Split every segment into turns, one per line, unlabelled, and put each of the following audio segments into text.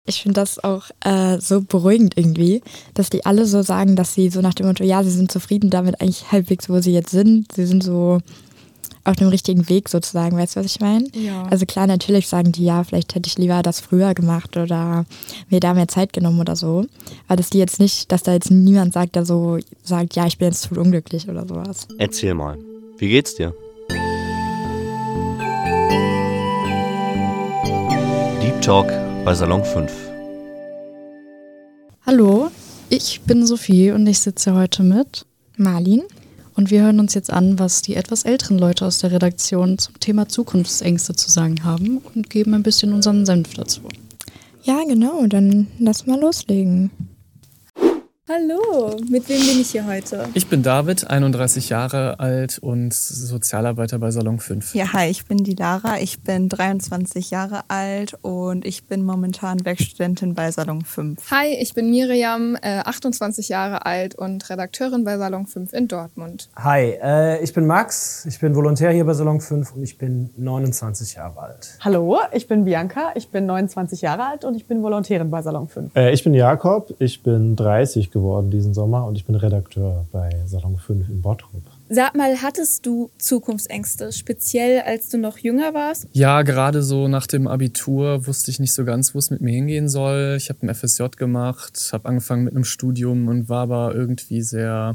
Ich finde das auch so beruhigend irgendwie, dass die alle so sagen, dass sie so nach dem Motto, ja, sie sind zufrieden damit eigentlich halbwegs, wo sie jetzt sind. Sie sind so auf dem richtigen Weg sozusagen, weißt du, was ich meine?
Ja.
Also klar, natürlich sagen die, ja, vielleicht hätte ich lieber das früher gemacht oder mir da mehr Zeit genommen oder so. Aber dass die jetzt nicht, dass da jetzt niemand sagt, der so sagt, ja, ich bin jetzt zu unglücklich oder sowas.
Erzähl mal, wie geht's dir? Deep Talk bei Salon 5.
Hallo, ich bin Sophie und ich sitze heute mit
Marlin?
und wir hören uns jetzt an, was die etwas älteren Leute aus der Redaktion zum Thema Zukunftsängste zu sagen haben und geben ein bisschen unseren Senf dazu.
Ja, genau, dann lass mal loslegen.
Hallo, mit wem bin ich hier heute?
Ich bin David, 31 Jahre alt und Sozialarbeiter bei Salon 5.
Ja, hi, ich bin die Lara, ich bin 23 Jahre alt und ich bin momentan Werkstudentin bei Salon 5.
Hi, ich bin Miriam, 28 Jahre alt und Redakteurin bei Salon 5 in Dortmund.
Hi, ich bin Max, ich bin Volontär hier bei Salon 5 und ich bin 29 Jahre alt.
Hallo, ich bin Bianca, ich bin 29 Jahre alt und ich bin Volontärin bei Salon 5.
Ich bin Jakob, ich bin 30 geworden diesen Sommer und ich bin Redakteur bei Salon 5 in Bottrop.
Sag mal, hattest du Zukunftsängste, speziell als du noch jünger warst?
Ja, gerade so nach dem Abitur wusste ich nicht so ganz, wo es mit mir hingehen soll. Ich habe ein FSJ gemacht, habe angefangen mit einem Studium und war aber irgendwie sehr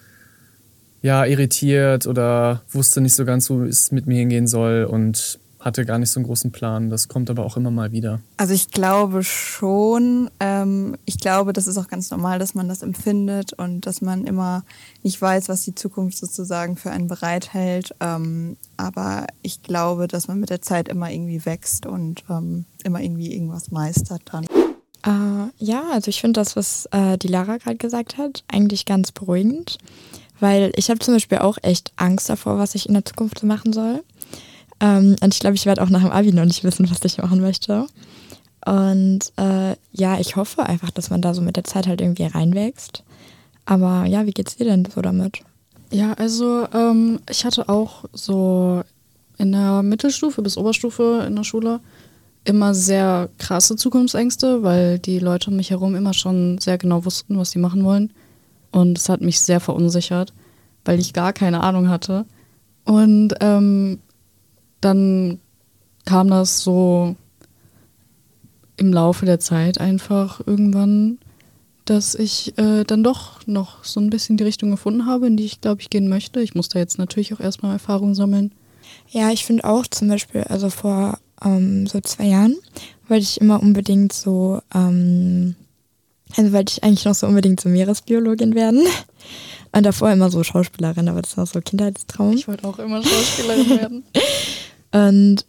irritiert oder wusste nicht so ganz, wo es mit mir hingehen soll und hatte gar nicht so einen großen Plan. Das kommt aber auch immer mal wieder.
Also ich glaube schon, ich glaube, das ist auch ganz normal, dass man das empfindet und dass man immer nicht weiß, was die Zukunft sozusagen für einen bereithält. Aber ich glaube, dass man mit der Zeit immer irgendwie wächst und immer irgendwie irgendwas meistert dran.
Ja, also ich finde das, was die Lara gerade gesagt hat, eigentlich ganz beruhigend. Weil ich habe zum Beispiel auch echt Angst davor, was ich in der Zukunft so machen soll. Und ich glaube, ich werde auch nach dem Abi noch nicht wissen, was ich machen möchte. Und ich hoffe einfach, dass man da so mit der Zeit halt irgendwie reinwächst. Aber ja, wie geht's dir denn so damit?
Ja, also ich hatte auch so in der Mittelstufe bis Oberstufe in der Schule immer sehr krasse Zukunftsängste, weil die Leute um mich herum immer schon sehr genau wussten, was sie machen wollen. Und es hat mich sehr verunsichert, weil ich gar keine Ahnung hatte. Und dann kam das so im Laufe der Zeit einfach irgendwann, dass ich dann doch noch so ein bisschen die Richtung gefunden habe, in die ich, glaube ich, gehen möchte. Ich muss da jetzt natürlich auch erstmal Erfahrung sammeln.
Ja, ich finde auch zum Beispiel, also vor so 2 Jahren wollte ich immer unbedingt so, wollte ich eigentlich noch so unbedingt so Meeresbiologin werden. Und davor immer so Schauspielerin, aber das war so Kindheitstraum.
Ich wollte auch immer Schauspielerin werden.
Und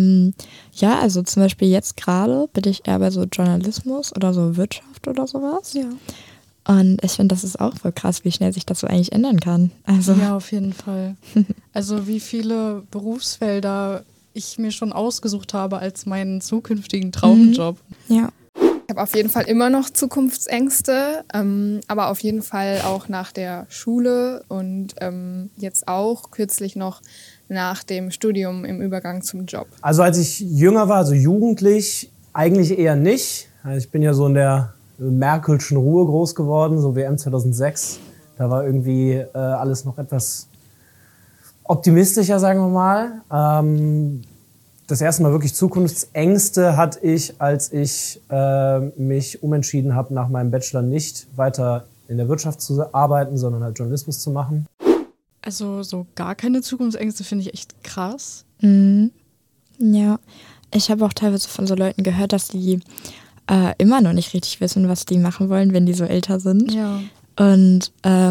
also zum Beispiel jetzt gerade bin ich eher bei so Journalismus oder so Wirtschaft oder sowas.
Ja.
Und ich finde, das ist auch voll krass, wie schnell sich das so eigentlich ändern kann. Also
Ja, auf jeden Fall. Also wie viele Berufsfelder ich mir schon ausgesucht habe als meinen zukünftigen Traumjob.
Ja.
Ich habe auf jeden Fall immer noch Zukunftsängste, aber auf jeden Fall auch nach der Schule und jetzt auch kürzlich noch nach dem Studium im Übergang zum Job.
Also als ich jünger war, also jugendlich, eigentlich eher nicht. Also ich bin ja so in der Merkelschen Ruhe groß geworden, so WM 2006. Da war irgendwie alles noch etwas optimistischer, sagen wir mal. Das erste Mal wirklich Zukunftsängste hatte ich, als ich mich umentschieden habe, nach meinem Bachelor nicht weiter in der Wirtschaft zu arbeiten, sondern halt Journalismus zu machen.
Also so gar keine Zukunftsängste finde ich echt krass.
Mhm. Ja, ich habe auch teilweise von so Leuten gehört, dass die immer noch nicht richtig wissen, was die machen wollen, wenn die so älter sind.
Ja.
Und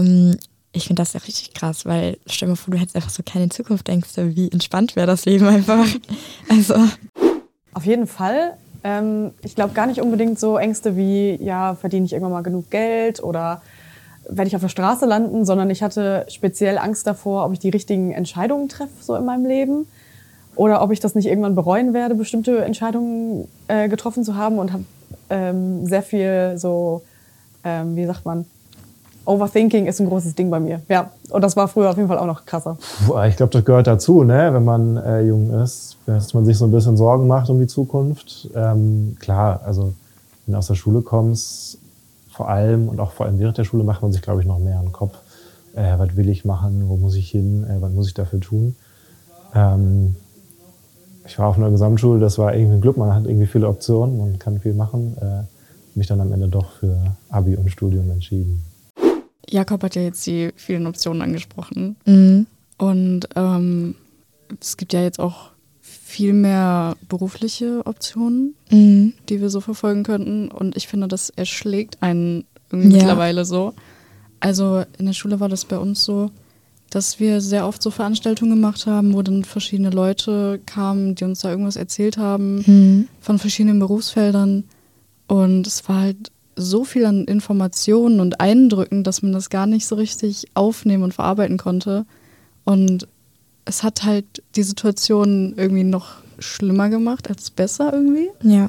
ich finde das ja richtig krass, weil stell dir mal vor, du hättest einfach so keine Zukunftsängste. Wie entspannt wäre das Leben einfach. Also
Auf jeden Fall. Ich glaube gar nicht unbedingt so Ängste wie, ja, verdiene ich irgendwann mal genug Geld oder werde ich auf der Straße landen, sondern ich hatte speziell Angst davor, ob ich die richtigen Entscheidungen treffe so in meinem Leben oder ob ich das nicht irgendwann bereuen werde, bestimmte Entscheidungen getroffen zu haben und habe sehr viel so, wie sagt man, Overthinking ist ein großes Ding bei mir. Ja, und das war früher auf jeden Fall auch noch krasser.
Ich glaube, das gehört dazu, ne? Wenn man jung ist, dass man sich so ein bisschen Sorgen macht um die Zukunft. Klar, also wenn du aus der Schule kommst, vor allem während der Schule macht man sich, glaube ich, noch mehr an den Kopf. Was will ich machen, wo muss ich hin, was muss ich dafür tun. Ich war auf einer Gesamtschule, das war irgendwie ein Glück, man hat irgendwie viele Optionen, man kann viel machen. Mich dann am Ende doch für Abi und Studium entschieden.
Jakob hat ja jetzt die vielen Optionen angesprochen.
Mhm.
Und es gibt ja jetzt auch viel mehr berufliche Optionen,
Mhm.
die wir so verfolgen könnten. Und ich finde, das erschlägt einen irgendwie
Ja.
mittlerweile so. Also in der Schule war das bei uns so, dass wir sehr oft so Veranstaltungen gemacht haben, wo dann verschiedene Leute kamen, die uns da irgendwas erzählt haben
Mhm.
von verschiedenen Berufsfeldern. Und es war halt so viel an Informationen und Eindrücken, dass man das gar nicht so richtig aufnehmen und verarbeiten konnte. Und es hat halt die Situation irgendwie noch schlimmer gemacht als besser irgendwie.
Ja.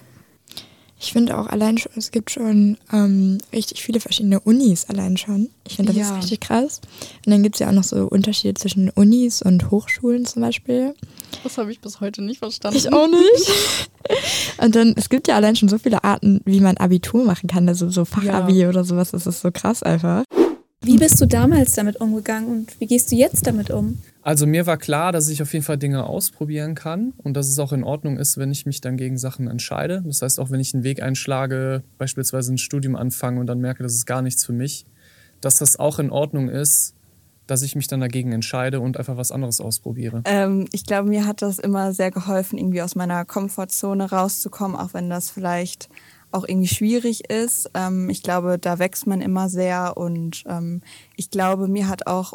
Ich finde auch allein schon, es gibt schon richtig viele verschiedene Unis allein schon. Ich finde, das
Ja.
ist richtig krass. Und dann gibt es ja auch noch so Unterschiede zwischen Unis und Hochschulen zum Beispiel.
Das habe ich bis heute nicht verstanden.
Ich auch nicht. Und dann, es gibt ja allein schon so viele Arten, wie man Abitur machen kann. Also so Fachabi oder sowas, das ist so krass einfach.
Wie bist du damals damit umgegangen und wie gehst du jetzt damit um?
Also mir war klar, dass ich auf jeden Fall Dinge ausprobieren kann und dass es auch in Ordnung ist, wenn ich mich dann gegen Sachen entscheide. Das heißt, auch wenn ich einen Weg einschlage, beispielsweise ein Studium anfange und dann merke, das ist gar nichts für mich, dass das auch in Ordnung ist, dass ich mich dann dagegen entscheide und einfach was anderes ausprobiere.
Ich glaube, mir hat das immer sehr geholfen, irgendwie aus meiner Komfortzone rauszukommen, auch wenn das vielleicht auch irgendwie schwierig ist. Ich glaube, da wächst man immer sehr und ich glaube, mir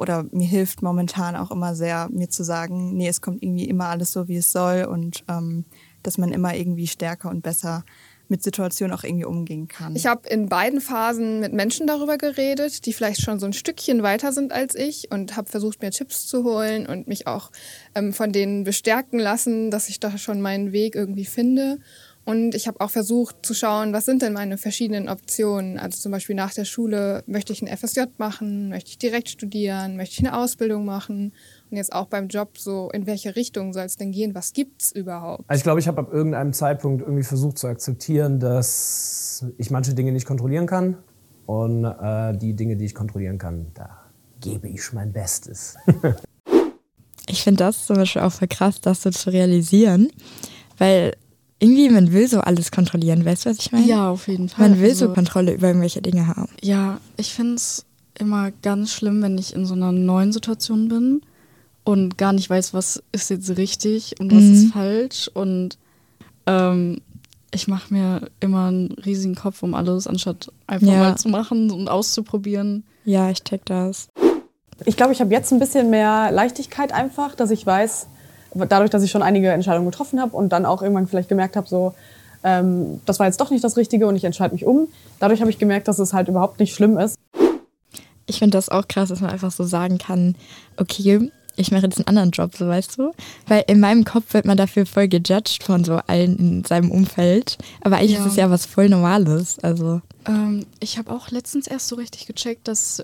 hilft momentan auch immer sehr, mir zu sagen, nee, es kommt irgendwie immer alles so, wie es soll und dass man immer irgendwie stärker und besser mit Situationen auch irgendwie umgehen kann.
Ich habe in beiden Phasen mit Menschen darüber geredet, die vielleicht schon so ein Stückchen weiter sind als ich und habe versucht, mir Tipps zu holen und mich auch von denen bestärken lassen, dass ich da schon meinen Weg irgendwie finde. Und ich habe auch versucht zu schauen, was sind denn meine verschiedenen Optionen. Also zum Beispiel nach der Schule, möchte ich ein FSJ machen, möchte ich direkt studieren, möchte ich eine Ausbildung machen. Und jetzt auch beim Job, so in welche Richtung soll es denn gehen, was gibt's überhaupt?
Also ich glaube, ich habe ab irgendeinem Zeitpunkt irgendwie versucht zu akzeptieren, dass ich manche Dinge nicht kontrollieren kann. Und die Dinge, die ich kontrollieren kann, da gebe ich mein Bestes.
Ich finde das zum Beispiel auch voll krass, das so zu realisieren, weil irgendwie man will so alles kontrollieren, weißt du, was ich meine?
Ja, auf jeden Fall.
Man will so
Also,
Kontrolle über irgendwelche Dinge haben.
ja, ich finde es immer ganz schlimm, wenn ich in so einer neuen Situation bin und gar nicht weiß, was ist jetzt richtig und was ist falsch. Und ich mache mir immer einen riesigen Kopf um alles, anstatt einfach mal zu machen und auszuprobieren.
Ja, ich check das.
Ich glaube, ich habe jetzt ein bisschen mehr Leichtigkeit einfach, dass ich weiß, dadurch, dass ich schon einige Entscheidungen getroffen habe und dann auch irgendwann vielleicht gemerkt habe, so, das war jetzt doch nicht das Richtige und ich entscheide mich um. Dadurch habe ich gemerkt, dass es halt überhaupt nicht schlimm ist.
Ich finde das auch krass, dass man einfach so sagen kann, okay, ich mache jetzt einen anderen Job, so weißt du. Weil in meinem Kopf wird man dafür voll gejudged von so allen in seinem Umfeld. Aber eigentlich ist es ja was voll Normales. Also.
Ich habe auch letztens erst so richtig gecheckt, dass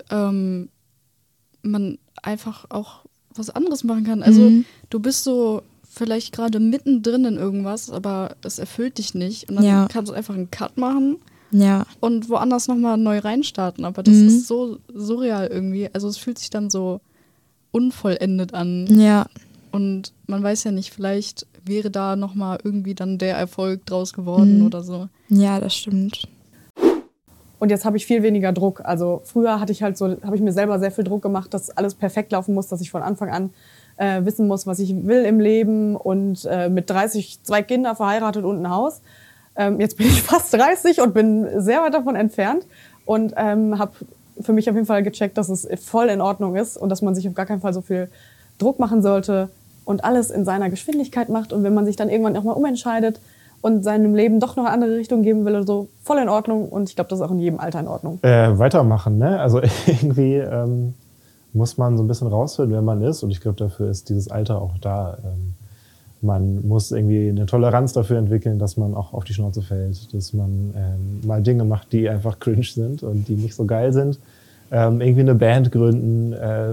man einfach auch was anderes machen kann. Also du bist so vielleicht gerade mittendrin in irgendwas, aber es erfüllt dich nicht. Und dann kannst du einfach einen Cut machen und woanders nochmal neu reinstarten. Aber das ist so surreal irgendwie. Also es fühlt sich dann so unvollendet an.
Ja.
Und man weiß ja nicht, vielleicht wäre da nochmal irgendwie dann der Erfolg draus geworden oder so.
Ja, das stimmt.
Und jetzt habe ich viel weniger Druck. Also früher habe ich mir selber sehr viel Druck gemacht, dass alles perfekt laufen muss, dass ich von Anfang an wissen muss, was ich will im Leben und mit 30 2 Kinder, verheiratet und ein Haus. Jetzt bin ich fast 30 und bin sehr weit davon entfernt und habe für mich auf jeden Fall gecheckt, dass es voll in Ordnung ist und dass man sich auf gar keinen Fall so viel Druck machen sollte und alles in seiner Geschwindigkeit macht. Und wenn man sich dann irgendwann auch mal umentscheidet und seinem Leben doch noch eine andere Richtung geben will, so voll in Ordnung. Und ich glaube, das ist auch in jedem Alter in Ordnung.
Weitermachen, ne? Also irgendwie muss man so ein bisschen rausfinden, wer man ist. Und ich glaube, dafür ist dieses Alter auch da. Man muss irgendwie eine Toleranz dafür entwickeln, dass man auch auf die Schnauze fällt. Dass man mal Dinge macht, die einfach cringe sind und die nicht so geil sind. Irgendwie eine Band gründen,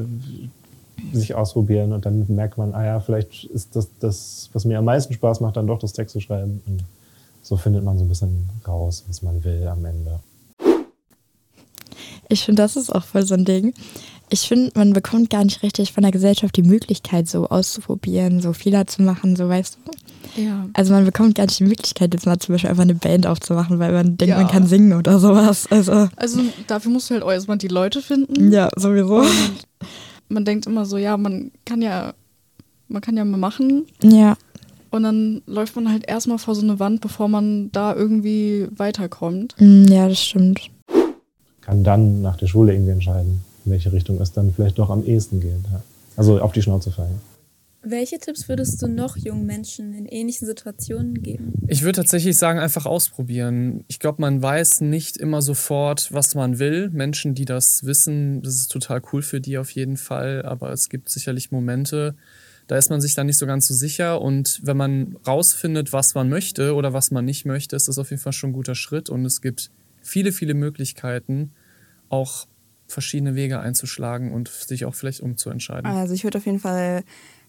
sich ausprobieren und dann merkt man, vielleicht ist das, was mir am meisten Spaß macht, dann doch das Text zu schreiben. Und so findet man so ein bisschen raus, was man will am Ende.
Ich finde, das ist auch voll so ein Ding. Ich finde, man bekommt gar nicht richtig von der Gesellschaft die Möglichkeit, so auszuprobieren, so Fehler zu machen, so weißt du.
Ja.
Also man bekommt gar nicht die Möglichkeit, jetzt mal zum Beispiel einfach eine Band aufzumachen, weil man denkt,
Ja.
man kann singen oder sowas. Also
dafür musst du halt auch erstmal die Leute finden.
ja, sowieso.
Und man denkt immer so, ja, man kann ja mal machen.
Ja,
Und dann läuft man halt erstmal vor so eine Wand, bevor man da irgendwie weiterkommt.
ja, das stimmt.
Kann dann nach der Schule irgendwie entscheiden, in welche Richtung es dann vielleicht doch am ehesten geht. Ja. Also auf die Schnauze fallen.
Welche Tipps würdest du noch jungen Menschen in ähnlichen Situationen geben?
Ich würde tatsächlich sagen, einfach ausprobieren. Ich glaube, man weiß nicht immer sofort, was man will. Menschen, die das wissen, das ist total cool für die auf jeden Fall. Aber es gibt sicherlich Momente, da ist man sich dann nicht so ganz so sicher. Und wenn man rausfindet, was man möchte oder was man nicht möchte, ist das auf jeden Fall schon ein guter Schritt. Und es gibt viele, viele Möglichkeiten, auch verschiedene Wege einzuschlagen und sich auch vielleicht umzuentscheiden.
Also ich würde auf jeden Fall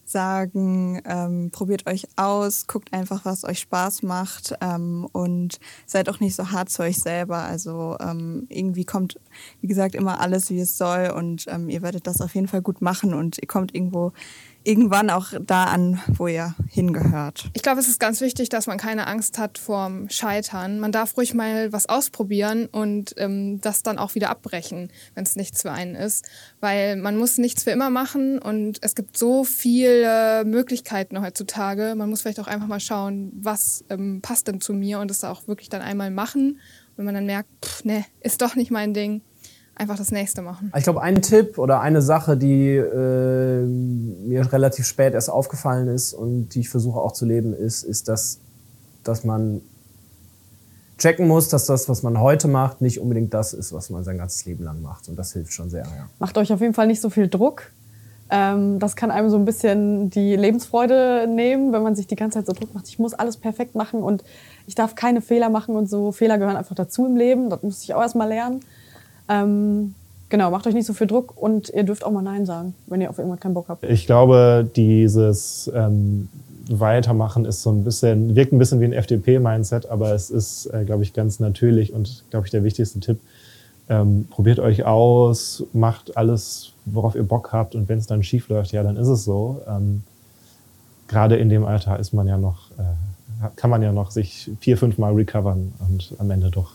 sagen, probiert euch aus, guckt einfach, was euch Spaß macht und seid auch nicht so hart zu euch selber. Also irgendwie kommt, wie gesagt, immer alles, wie es soll und ihr werdet das auf jeden Fall gut machen und ihr kommt irgendwann auch da an, wo ihr hingehört.
Ich glaube, es ist ganz wichtig, dass man keine Angst hat vorm Scheitern. Man darf ruhig mal was ausprobieren und das dann auch wieder abbrechen, wenn es nichts für einen ist. Weil man muss nichts für immer machen und es gibt so viele Möglichkeiten heutzutage. Man muss vielleicht auch einfach mal schauen, was passt denn zu mir und das auch wirklich dann einmal machen. Und wenn man dann merkt, nee, ist doch nicht mein Ding, einfach das nächste machen.
Ich glaube, ein Tipp oder eine Sache, die mir relativ spät erst aufgefallen ist und die ich versuche auch zu leben, ist, dass man checken muss, dass das, was man heute macht, nicht unbedingt das ist, was man sein ganzes Leben lang macht. Und das hilft schon sehr, ja.
Macht euch auf jeden Fall nicht so viel Druck. Das kann einem so ein bisschen die Lebensfreude nehmen, wenn man sich die ganze Zeit so Druck macht. Ich muss alles perfekt machen und ich darf keine Fehler machen und so. Fehler gehören einfach dazu im Leben. Das musste ich auch erst mal lernen. Genau, macht euch nicht so viel Druck und ihr dürft auch mal Nein sagen, wenn ihr auf irgendwas keinen Bock habt.
Ich glaube, dieses Weitermachen ist wirkt ein bisschen wie ein FDP-Mindset, aber es ist, glaube ich, ganz natürlich und, glaube ich, der wichtigste Tipp. Probiert euch aus, macht alles, worauf ihr Bock habt und wenn es dann schief läuft, ja, dann ist es so. Gerade in dem Alter ist man ja noch, kann man ja noch sich 4-5 Mal recovern und am Ende doch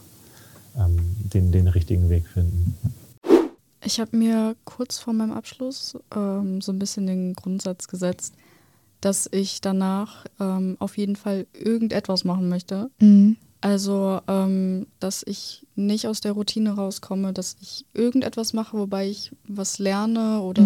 den richtigen Weg finden.
Ich habe mir kurz vor meinem Abschluss so ein bisschen den Grundsatz gesetzt, dass ich danach auf jeden Fall irgendetwas machen möchte.
Mhm.
Also, dass ich nicht aus der Routine rauskomme, dass ich irgendetwas mache, wobei ich was lerne oder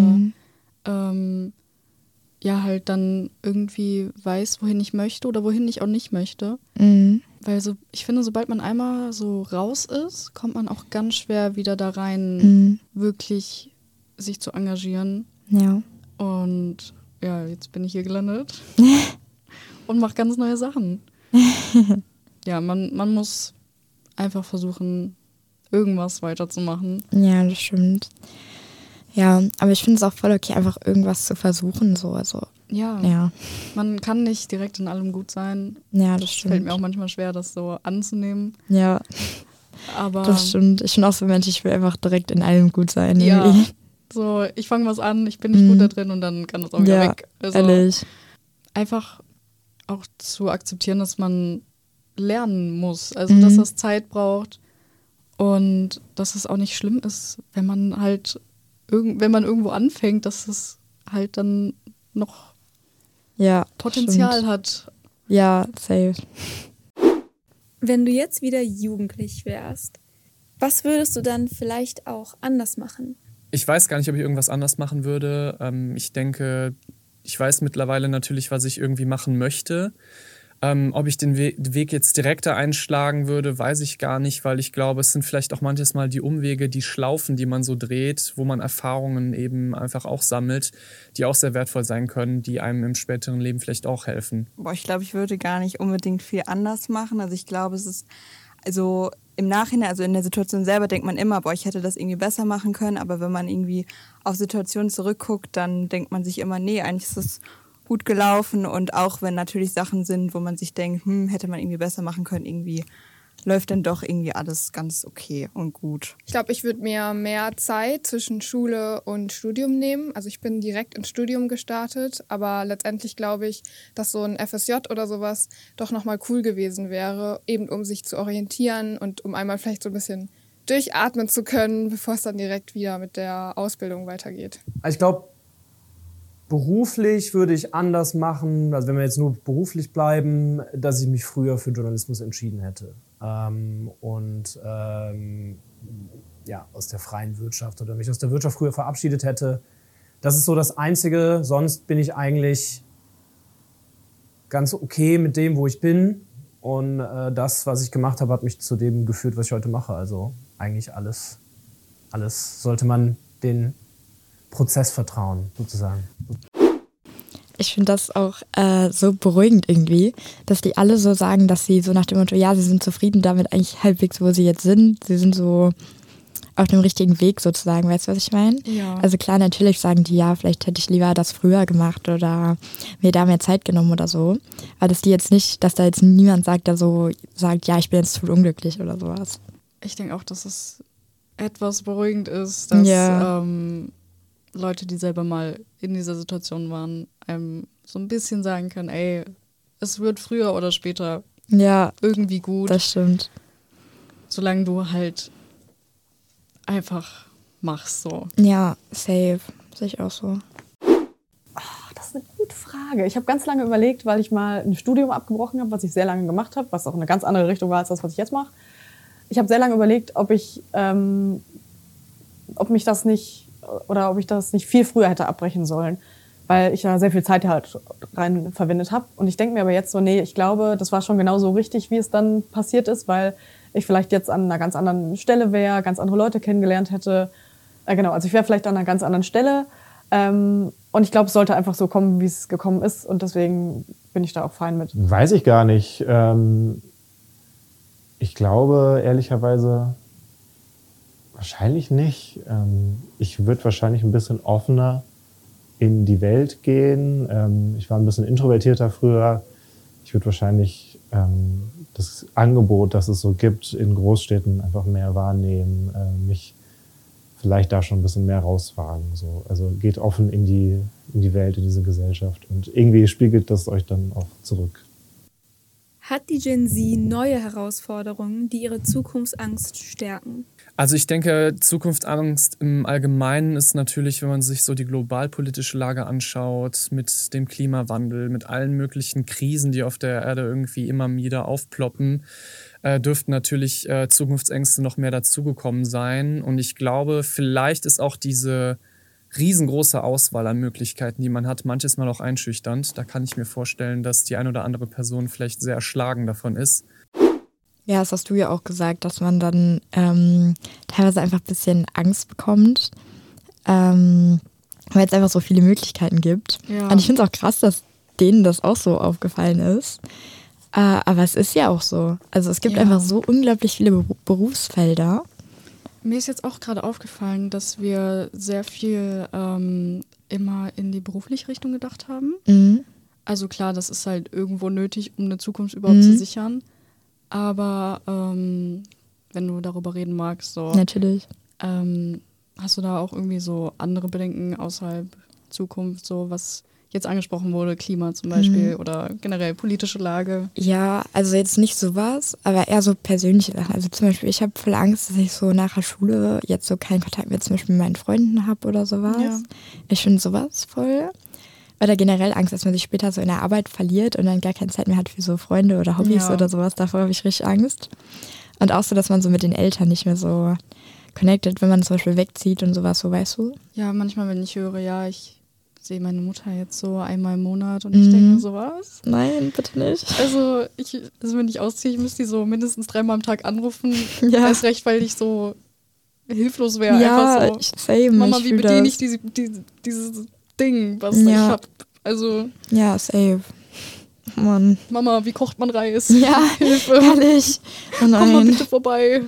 halt dann irgendwie weiß, wohin ich möchte oder wohin ich auch nicht möchte.
Mhm.
Weil ich finde, sobald man einmal so raus ist, kommt man auch ganz schwer wieder da rein, wirklich sich zu engagieren.
Ja.
Und ja, jetzt bin ich hier gelandet und mache ganz neue Sachen. Ja, man muss einfach versuchen, irgendwas weiterzumachen.
Ja, das stimmt. Ja, aber ich finde es auch voll okay, einfach irgendwas zu versuchen. So. Also,
ja, man kann nicht direkt in allem gut sein.
Ja, das stimmt.
Fällt mir auch manchmal schwer, das so anzunehmen.
Ja,
aber
das stimmt. Ich bin auch so ein Mensch, ich will einfach direkt in allem gut sein.
Ja,
irgendwie.
so ich fange was an, ich bin nicht gut da drin und dann kann das auch wieder weg. Also
ehrlich.
einfach auch zu akzeptieren, dass man lernen muss. Also dass das Zeit braucht und dass es auch nicht schlimm ist, wenn man halt wenn man irgendwo anfängt, dass es halt dann noch Potenzial
stimmt.
hat.
Ja, safe.
Wenn du jetzt wieder jugendlich wärst, was würdest du dann vielleicht auch anders machen?
Ich weiß gar nicht, ob ich irgendwas anders machen würde. Ich denke, ich weiß mittlerweile natürlich, was ich irgendwie machen möchte. Ob ich den Weg jetzt direkter einschlagen würde, weiß ich gar nicht, weil ich glaube, es sind vielleicht auch manches Mal die Umwege, die Schlaufen, die man so dreht, wo man Erfahrungen eben einfach auch sammelt, die auch sehr wertvoll sein können, die einem im späteren Leben vielleicht auch helfen.
Ich glaube, ich würde gar nicht unbedingt viel anders machen. Also ich glaube, es ist also im Nachhinein, also in der Situation selber denkt man immer, ich hätte das irgendwie besser machen können. Aber wenn man irgendwie auf Situationen zurückguckt, dann denkt man sich immer, nee, eigentlich ist es gut gelaufen. Und auch wenn natürlich Sachen sind, wo man sich denkt, hätte man irgendwie besser machen können, irgendwie läuft dann doch irgendwie alles ganz okay und gut.
Ich glaube, ich würde mir mehr Zeit zwischen Schule und Studium nehmen. Also ich bin direkt ins Studium gestartet, aber letztendlich glaube ich, dass so ein FSJ oder sowas doch nochmal cool gewesen wäre, eben um sich zu orientieren und um einmal vielleicht so ein bisschen durchatmen zu können, bevor es dann direkt wieder mit der Ausbildung weitergeht.
Also ich glaube, beruflich würde ich anders machen, also wenn wir jetzt nur beruflich bleiben, dass ich mich früher für Journalismus entschieden hätte. Aus der freien Wirtschaft oder mich aus der Wirtschaft früher verabschiedet hätte. Das ist so das Einzige. Sonst bin ich eigentlich ganz okay mit dem, wo ich bin. Und das, was ich gemacht habe, hat mich zu dem geführt, was ich heute mache. Also eigentlich alles sollte man den Prozess vertrauen, sozusagen.
Ich finde das auch so beruhigend irgendwie, dass die alle so sagen, dass sie so nach dem Motto, ja, sie sind zufrieden damit eigentlich halbwegs, wo sie jetzt sind. Sie sind so auf dem richtigen Weg sozusagen, weißt du, was ich meine?
Ja.
Also klar, natürlich sagen die, ja, vielleicht hätte ich lieber das früher gemacht oder mir da mehr Zeit genommen oder so. Aber dass da jetzt niemand sagt, der so sagt, ja, ich bin jetzt zu unglücklich oder sowas.
Ich denke auch, dass es etwas beruhigend ist, dass Leute, die selber mal in dieser Situation waren, einem so ein bisschen sagen können, ey, es wird früher oder später irgendwie gut.
Das stimmt.
Solange du halt einfach machst so.
Ja, safe. Sehe ich auch so.
Das ist eine gute Frage. Ich habe ganz lange überlegt, weil ich mal ein Studium abgebrochen habe, was ich sehr lange gemacht habe, was auch eine ganz andere Richtung war als das, was ich jetzt mache. Ich habe sehr lange überlegt, ob ich das nicht viel früher hätte abbrechen sollen, weil ich ja sehr viel Zeit halt rein verwendet habe. Und ich denke mir aber jetzt so, nee, ich glaube, das war schon genauso richtig, wie es dann passiert ist, weil ich vielleicht jetzt an einer ganz anderen Stelle wäre, ganz andere Leute kennengelernt hätte. Also ich wäre vielleicht an einer ganz anderen Stelle. Und ich glaube, es sollte einfach so kommen, wie es gekommen ist. Und deswegen bin ich da auch fein mit.
Weiß ich gar nicht. Ich glaube, ehrlicherweise, wahrscheinlich nicht. Ich würde wahrscheinlich ein bisschen offener in die Welt gehen. Ich war ein bisschen introvertierter früher. Ich würde wahrscheinlich das Angebot, das es so gibt, in Großstädten einfach mehr wahrnehmen, mich vielleicht da schon ein bisschen mehr rauswagen. So. Also geht offen in die Welt, in diese Gesellschaft. Und irgendwie spiegelt das euch dann auch zurück.
Hat die Gen Z neue Herausforderungen, die ihre Zukunftsangst stärken?
Also ich denke, Zukunftsangst im Allgemeinen ist natürlich, wenn man sich so die globalpolitische Lage anschaut, mit dem Klimawandel, mit allen möglichen Krisen, die auf der Erde irgendwie immer wieder aufploppen, dürften natürlich Zukunftsängste noch mehr dazugekommen sein. Und ich glaube, vielleicht ist auch diese riesengroße Auswahl an Möglichkeiten, die man hat, manches Mal auch einschüchternd. Da kann ich mir vorstellen, dass die ein oder andere Person vielleicht sehr erschlagen davon ist.
Ja, das hast du ja auch gesagt, dass man dann teilweise einfach ein bisschen Angst bekommt, weil es einfach so viele Möglichkeiten gibt.
Ja.
Und ich finde es auch krass, dass denen das auch so aufgefallen ist. Aber es ist ja auch so. Also es gibt einfach so unglaublich viele Berufsfelder.
Mir ist jetzt auch gerade aufgefallen, dass wir sehr viel immer in die berufliche Richtung gedacht haben.
Mhm.
Also klar, das ist halt irgendwo nötig, um eine Zukunft überhaupt zu sichern. Aber wenn du darüber reden magst, so
Natürlich.
hast du da auch irgendwie so andere Bedenken außerhalb Zukunft, so was jetzt angesprochen wurde, Klima zum Beispiel oder generell politische Lage?
Ja, also jetzt nicht sowas, aber eher so persönliche Sachen. Also zum Beispiel, ich habe voll Angst, dass ich so nach der Schule jetzt so keinen Kontakt mehr zum Beispiel mit meinen Freunden habe oder sowas.
Ja.
Ich finde sowas voll. Oder generell Angst, dass man sich später so in der Arbeit verliert und dann gar keine Zeit mehr hat für so Freunde oder Hobbys oder sowas. Davor habe ich richtig Angst. Und auch so, dass man so mit den Eltern nicht mehr so connected, wenn man zum Beispiel wegzieht und sowas, so, weißt du?
Ja, manchmal, wenn ich höre, ja, ich sehe meine Mutter jetzt so einmal im Monat und ich denke mir so, was?
Nein, bitte nicht.
Also wenn ich ausziehe, ich müsste die so mindestens 3-mal am Tag anrufen.
Ja.
Erst recht, weil ich so hilflos wäre.
Ja,
einfach so.
same.
Mama,
ich
wie
fühl
bediene
das.
ich dieses Ding, was ich hab? Also,
ja, safe. Mann.
Mama, wie kocht man Reis?
Ja,
Hilfe.
Ehrlich. Oh
Komm mal
nein.
bitte vorbei.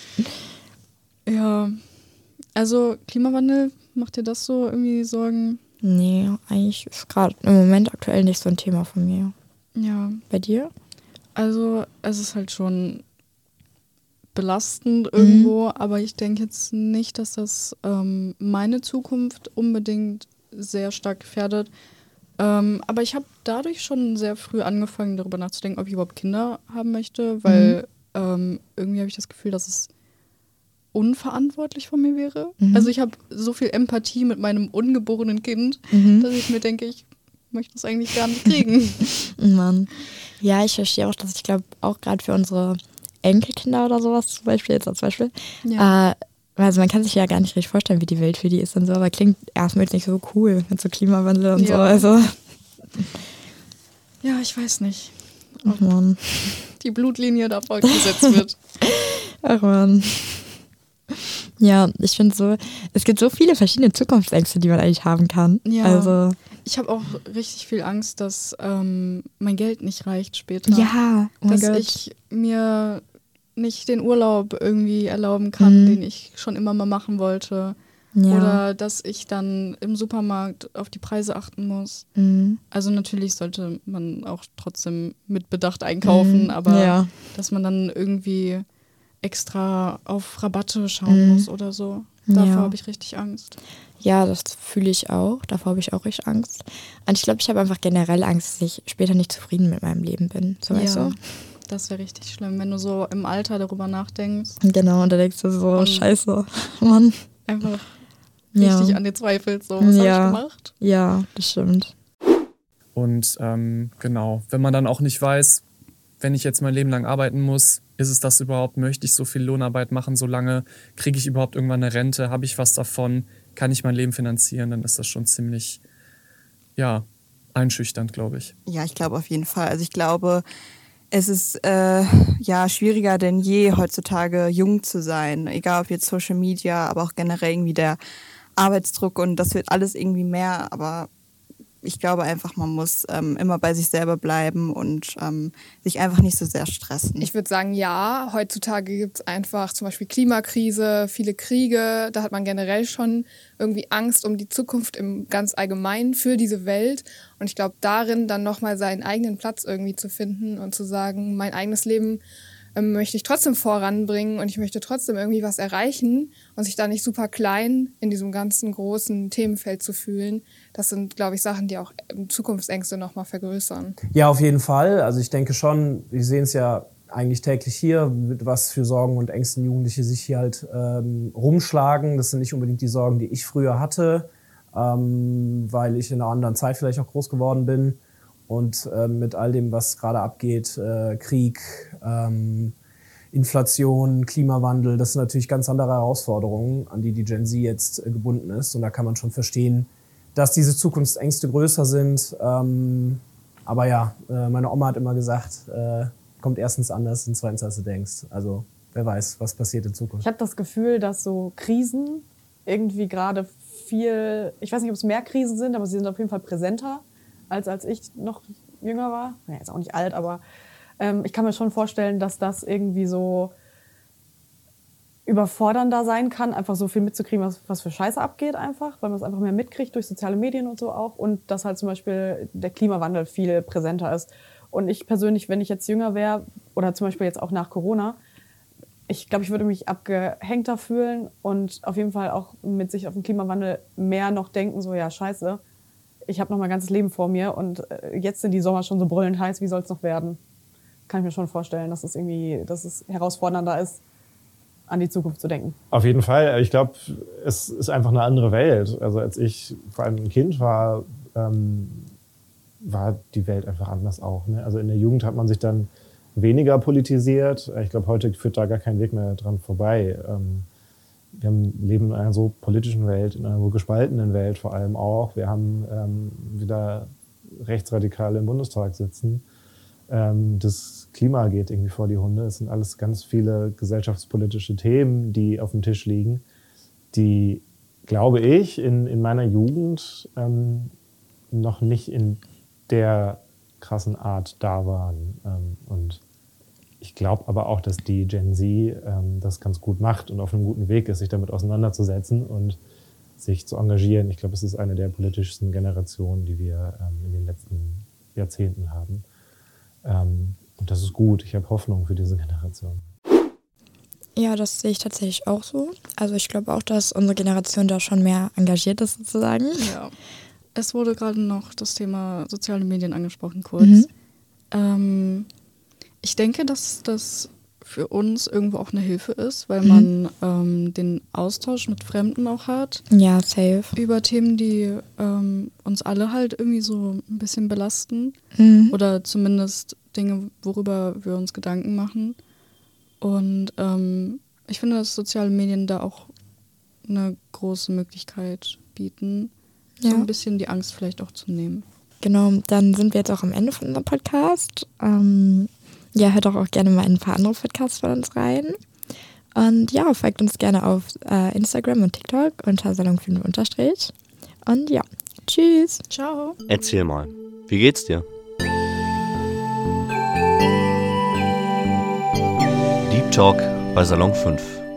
Ja, also Klimawandel, macht dir das so irgendwie Sorgen?
Nee, eigentlich ist gerade im Moment aktuell nicht so ein Thema von mir.
Ja,
Bei dir?
also es ist halt schon belastend irgendwo, aber ich denke jetzt nicht, dass das meine Zukunft unbedingt sehr stark gefährdet. Aber ich habe dadurch schon sehr früh angefangen, darüber nachzudenken, ob ich überhaupt Kinder haben möchte, weil irgendwie habe ich das Gefühl, dass es unverantwortlich von mir wäre. Also ich habe so viel Empathie mit meinem ungeborenen Kind, dass ich mir denke, ich möchte das eigentlich gar nicht kriegen.
Mann. Ja, ich verstehe auch, dass ich glaube, auch gerade für unsere Enkelkinder oder sowas zum Beispiel, jetzt als Beispiel, also man kann sich ja gar nicht richtig vorstellen, wie die Welt für die ist und so, aber klingt erstmal jetzt nicht so cool mit so Klimawandel und so. Also.
Ja, ich weiß nicht,
Ach man.
die Blutlinie da fortgesetzt wird.
Ach man. Ja, ich finde so, es gibt so viele verschiedene Zukunftsängste, die man eigentlich haben kann.
Ja.
Also,
Ich habe auch richtig viel Angst, dass mein Geld nicht reicht später.
ja, oh mein
Dass
Gott.
ich mir nicht den Urlaub irgendwie erlauben kann, den ich schon immer mal machen wollte.
Ja.
Oder dass ich dann im Supermarkt auf die Preise achten muss. Also natürlich sollte man auch trotzdem mit Bedacht einkaufen, aber
ja.
dass man dann irgendwie extra auf Rabatte schauen muss oder so. Davor
Ja.
habe ich richtig Angst.
Ja, das fühle ich auch. Davor habe ich auch richtig Angst. Und ich glaube, ich habe einfach generell Angst, dass ich später nicht zufrieden mit meinem Leben bin. So, weißt du?
Das wäre richtig schlimm, wenn du so im Alter darüber nachdenkst.
Genau, und da denkst du so,
Und-
scheiße, Mann.
Einfach
Ja.
richtig an dir zweifelst. So, was
Ja.
habe ich gemacht?
Ja, das stimmt.
Und genau, wenn man dann auch nicht weiß, wenn ich jetzt mein Leben lang arbeiten muss, ist es das überhaupt, möchte ich so viel Lohnarbeit machen, so lange, kriege ich überhaupt irgendwann eine Rente, habe ich was davon, kann ich mein Leben finanzieren, dann ist das schon ziemlich, ja, einschüchternd, glaube ich.
Ja, ich glaube auf jeden Fall. Also ich glaube, es ist schwieriger denn je heutzutage jung zu sein. Egal ob jetzt Social Media, aber auch generell irgendwie der Arbeitsdruck und das wird alles irgendwie mehr. Aber ich glaube einfach, man muss immer bei sich selber bleiben und sich einfach nicht so sehr stressen.
Ich würde sagen, ja, heutzutage gibt es einfach zum Beispiel Klimakrise, viele Kriege. Da hat man generell schon irgendwie Angst um die Zukunft im ganz Allgemeinen für diese Welt. Und ich glaube, darin dann nochmal seinen eigenen Platz irgendwie zu finden und zu sagen, mein eigenes Leben möchte ich trotzdem voranbringen und ich möchte trotzdem irgendwie was erreichen und sich da nicht super klein in diesem ganzen großen Themenfeld zu fühlen. Das sind, glaube ich, Sachen, die auch Zukunftsängste nochmal vergrößern.
Ja, auf jeden Fall. Also ich denke schon, wir sehen es ja eigentlich täglich hier, mit was für Sorgen und Ängsten Jugendliche sich hier halt rumschlagen. Das sind nicht unbedingt die Sorgen, die ich früher hatte, weil ich in einer anderen Zeit vielleicht auch groß geworden bin. Und mit all dem, was gerade abgeht, Krieg, Inflation, Klimawandel, das sind natürlich ganz andere Herausforderungen, an die Gen Z jetzt gebunden ist. Und da kann man schon verstehen, dass diese Zukunftsängste größer sind. Aber ja, meine Oma hat immer gesagt, kommt erstens anders und zweitens, als du denkst. Also wer weiß, was passiert in Zukunft.
Ich habe das Gefühl, dass so Krisen irgendwie gerade viel, ich weiß nicht, ob es mehr Krisen sind, aber sie sind auf jeden Fall präsenter, als ich noch jünger war. Ja, jetzt auch nicht alt, aber ich kann mir schon vorstellen, dass das irgendwie so überfordernder sein kann, einfach so viel mitzukriegen, was für Scheiße abgeht einfach, weil man es einfach mehr mitkriegt durch soziale Medien und so auch und dass halt zum Beispiel der Klimawandel viel präsenter ist. Und ich persönlich, wenn ich jetzt jünger wäre oder zum Beispiel jetzt auch nach Corona, ich glaube, ich würde mich abgehängter fühlen und auf jeden Fall auch mit sich auf den Klimawandel mehr noch denken, so ja, scheiße, ich habe noch mein ganzes Leben vor mir und jetzt sind die Sommer schon so brüllend heiß, wie soll es noch werden? Kann ich mir schon vorstellen, dass es herausfordernder ist, an die Zukunft zu denken.
Auf jeden Fall. Ich glaube, es ist einfach eine andere Welt. Also als ich vor allem ein Kind war, war die Welt einfach anders auch. Ne? Also in der Jugend hat man sich dann weniger politisiert. Ich glaube, heute führt da gar kein Weg mehr dran vorbei. Wir leben in einer so politischen Welt, in einer so gespaltenen Welt vor allem auch. Wir haben wieder Rechtsradikale im Bundestag sitzen. Das Klima geht irgendwie vor die Hunde. Es sind alles ganz viele gesellschaftspolitische Themen, die auf dem Tisch liegen, die, glaube ich, in meiner Jugend noch nicht in der krassen Art da waren. Und ich glaube aber auch, dass die Gen Z das ganz gut macht und auf einem guten Weg ist, sich damit auseinanderzusetzen und sich zu engagieren. Ich glaube, es ist eine der politischsten Generationen, die wir in den letzten Jahrzehnten haben. Und das ist gut. Ich habe Hoffnung für diese Generation.
Ja, das sehe ich tatsächlich auch so. Also ich glaube auch, dass unsere Generation da schon mehr engagiert ist sozusagen.
Ja. Es wurde gerade noch das Thema soziale Medien angesprochen, kurz. Ich denke, dass das für uns irgendwo auch eine Hilfe ist, weil man den Austausch mit Fremden auch hat.
Ja, safe.
Über Themen, die uns alle halt irgendwie so ein bisschen belasten. Oder zumindest Dinge, worüber wir uns Gedanken machen. Und ich finde, dass soziale Medien da auch eine große Möglichkeit bieten, so ein bisschen die Angst vielleicht auch zu nehmen.
Genau, dann sind wir jetzt auch am Ende von unserem Podcast. Ja, hört auch gerne mal in ein paar andere Podcasts von uns rein. Und ja, folgt uns gerne auf Instagram und TikTok unter Salon5_. Und ja, tschüss.
Ciao.
Erzähl mal, wie geht's dir? Deep Talk bei Salon 5.